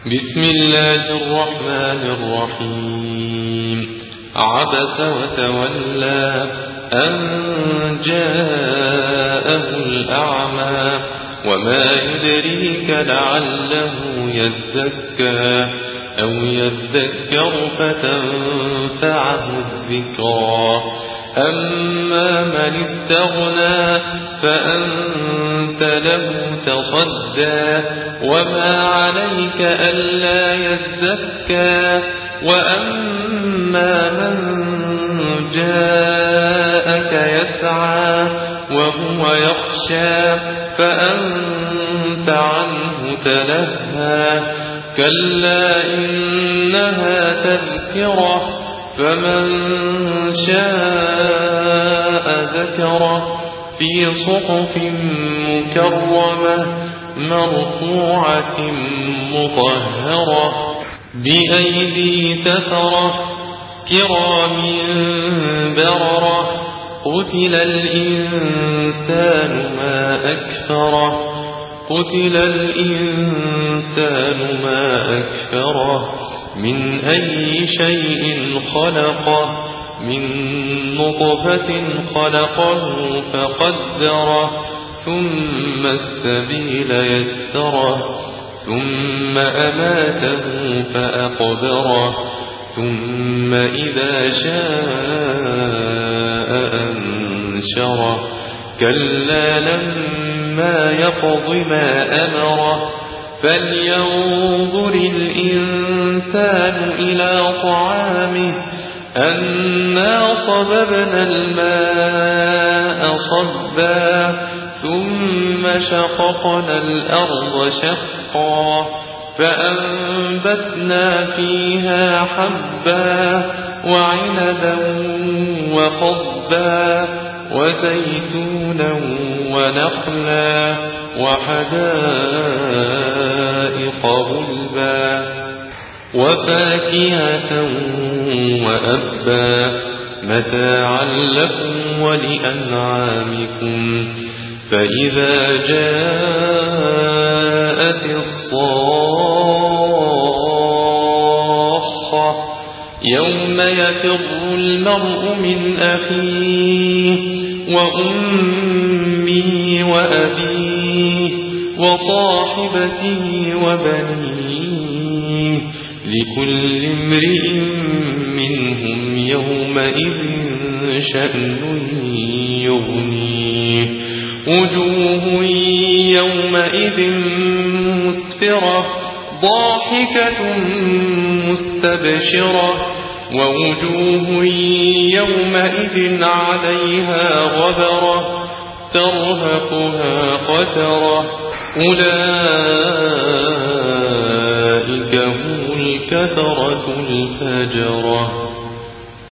بسم الله الرحمن الرحيم. عبس وتولى أن جاءه الأعمى وما يدريك لعله يزكى أو يذكر فتنفعه الذكرى. أما من استغنى فأنت له تصدى وما عليك ألا يزكى. وأما من جاءك يسعى وهو يخشى فأنت عنه تلهى. كلا إنها تذكرة فمن شاء ذكره في صحف مكرمة مرفوعة مطهرة بأيدي سفرة كرام بررة. قتل الإنسان ما أكفره قتل الإنسان ما أكفره من أي شيء خلقه من نطفة خلقه فقدره ثم السبيل يسره ثم أماته فأقبره ثم إذا شاء أنشره. كلا لما يقض ما أمره فلينظر الإنسان إلى طعامه أنا صببنا الماء صبا ثم شققنا الأرض شقا فأنبتنا فيها حبا وعنبا وقضبا وزيتونا ونخلا وحدائق غلبا وفاكهة وأبا متاعا لكم ولأنعامكم. فإذا جاءت الصاخة يوم يفر المرء من أخيه وأمه وأبيه وصاحبته وبنيه لكل امرئ منهم يومئذ شأن يغنيه. وجوه يومئذ مسفرة ضاحكة مستبشرة ووجوه يومئذ عليها غبرة ترهقها قترة. أولئك هم الكفرة الفجرة.